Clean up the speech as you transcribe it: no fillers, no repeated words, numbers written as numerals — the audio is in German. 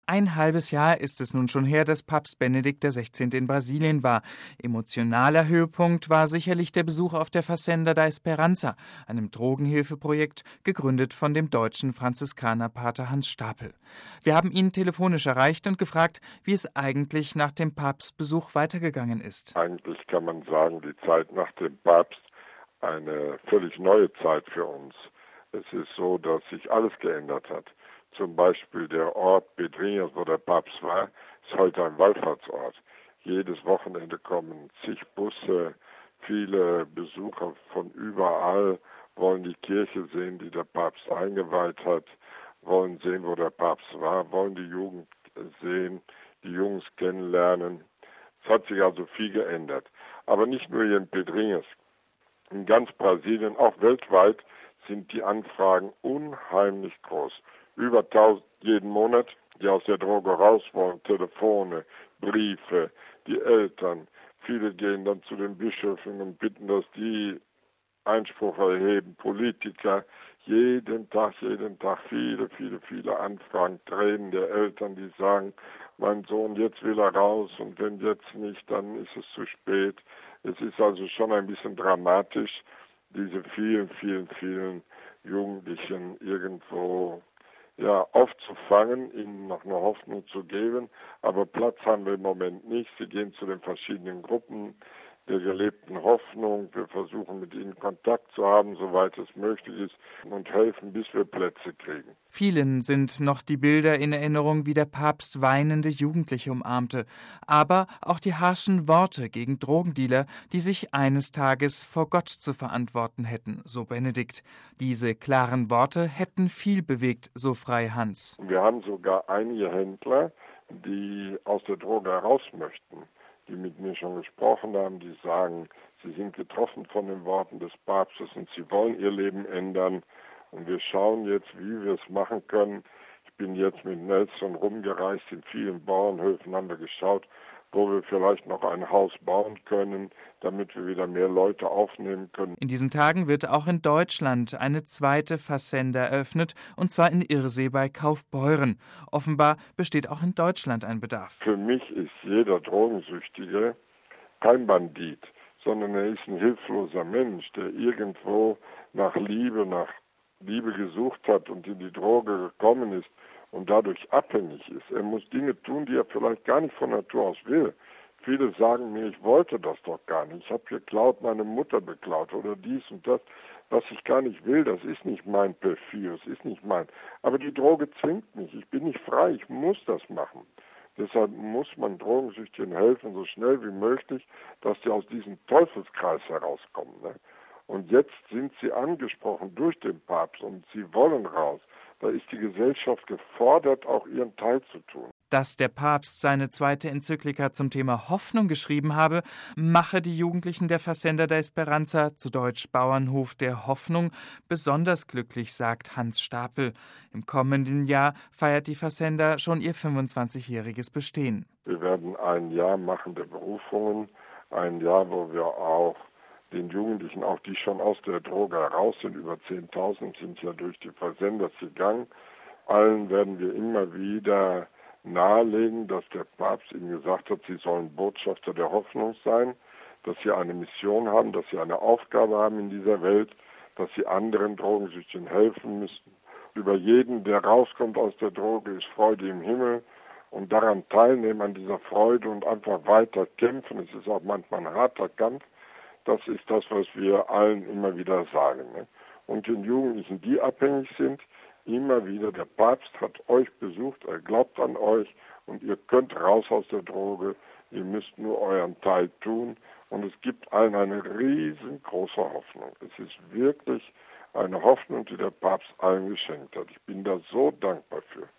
Ein halbes Jahr ist es nun schon her, dass Papst Benedikt XVI. In Brasilien war. Emotionaler Höhepunkt war sicherlich der Besuch auf der Fazenda da Esperança, einem Drogenhilfeprojekt, gegründet von dem deutschen Franziskanerpater Hans Stapel. Wir haben ihn telefonisch erreicht und gefragt, wie es eigentlich nach dem Papstbesuch weitergegangen ist. Eigentlich kann man sagen, die Zeit nach dem Papst eine völlig neue Zeit für uns. Es ist so, dass sich alles geändert hat. Zum Beispiel der Ort Pedrinhas, wo der Papst war, ist heute ein Wallfahrtsort. Jedes Wochenende kommen zig Busse, viele Besucher von überall wollen die Kirche sehen, die der Papst eingeweiht hat, wollen sehen, wo der Papst war, wollen die Jugend sehen, die Jungs kennenlernen. Es hat sich also viel geändert. Aber nicht nur hier in Pedrinhas. In ganz Brasilien, auch weltweit, sind die Anfragen unheimlich groß. Über 1000 jeden Monat, die aus der Droge raus wollen, Telefone, Briefe, die Eltern. Viele gehen dann zu den Bischöfen und bitten, dass die Einspruch erheben, Politiker. Jeden Tag, viele Anfragen, Tränen der Eltern, die sagen, mein Sohn, jetzt will er raus und wenn jetzt nicht, dann ist es zu spät. Es ist also schon ein bisschen dramatisch, diese vielen Jugendlichen irgendwo aufzufangen, ihnen noch eine Hoffnung zu geben. Aber Platz haben wir im Moment nicht. Sie gehen zu den verschiedenen Gruppen der gelebten Hoffnung. Wir versuchen mit ihnen Kontakt zu haben, soweit es möglich ist, und helfen, bis wir Plätze kriegen. Vielen sind noch die Bilder in Erinnerung, wie der Papst weinende Jugendliche umarmte. Aber auch die harschen Worte gegen Drogendealer, die sich eines Tages vor Gott zu verantworten hätten, so Benedikt. Diese klaren Worte hätten viel bewegt, so Frei Hans. Wir haben sogar einige Händler, die aus der Droge heraus möchten, die mit mir schon gesprochen haben, die sagen, sie sind getroffen von den Worten des Papstes und sie wollen ihr Leben ändern. Und wir schauen jetzt, wie wir es machen können. Ich bin jetzt mit Nelson rumgereist, in vielen Bauernhöfen haben wir geschaut, wo wir vielleicht noch ein Haus bauen können, damit wir wieder mehr Leute aufnehmen können. In diesen Tagen wird auch in Deutschland eine zweite Fazenda eröffnet, und zwar in Irsee bei Kaufbeuren. Offenbar besteht auch in Deutschland ein Bedarf. Für mich ist jeder Drogensüchtige kein Bandit, sondern er ist ein hilfloser Mensch, der irgendwo nach Liebe gesucht hat und in die Droge gekommen ist und dadurch abhängig ist. Er muss Dinge tun, die er vielleicht gar nicht von Natur aus will. Viele sagen mir, ich wollte das doch gar nicht. Ich habe geklaut, meine Mutter beklaut oder dies und das. Was ich gar nicht will, das ist nicht mein Perfil, das ist nicht mein. Aber die Droge zwingt mich. Ich bin nicht frei, ich muss das machen. Deshalb muss man Drogensüchtigen helfen, so schnell wie möglich, dass sie aus diesem Teufelskreis herauskommen. Ne? Und jetzt sind sie angesprochen durch den Papst und sie wollen raus. Da ist die Gesellschaft gefordert, auch ihren Teil zu tun. Dass der Papst seine zweite Enzyklika zum Thema Hoffnung geschrieben habe, mache die Jugendlichen der Fazenda da Esperança, zu Deutsch Bauernhof der Hoffnung, besonders glücklich, sagt Hans Stapel. Im kommenden Jahr feiert die Fazenda schon ihr 25-jähriges Bestehen. Wir werden ein Jahr machen der Berufungen, ein Jahr, wo wir auch den Jugendlichen, auch die schon aus der Droge heraus sind, über 10.000 sind ja durch die Fazendas gegangen. Allen werden wir immer wieder nahelegen, dass der Papst ihnen gesagt hat, sie sollen Botschafter der Hoffnung sein, dass sie eine Mission haben, dass sie eine Aufgabe haben in dieser Welt, dass sie anderen Drogensüchtigen helfen müssen. Über jeden, der rauskommt aus der Droge, ist Freude im Himmel, und daran teilnehmen, an dieser Freude und einfach weiter kämpfen. Es ist auch manchmal ein harter Kampf. Das ist das, was wir allen immer wieder sagen. Ne? Und den Jugendlichen, die abhängig sind, immer wieder, der Papst hat euch besucht, er glaubt an euch und ihr könnt raus aus der Droge, ihr müsst nur euren Teil tun. Und es gibt allen eine riesengroße Hoffnung. Es ist wirklich eine Hoffnung, die der Papst allen geschenkt hat. Ich bin da so dankbar für.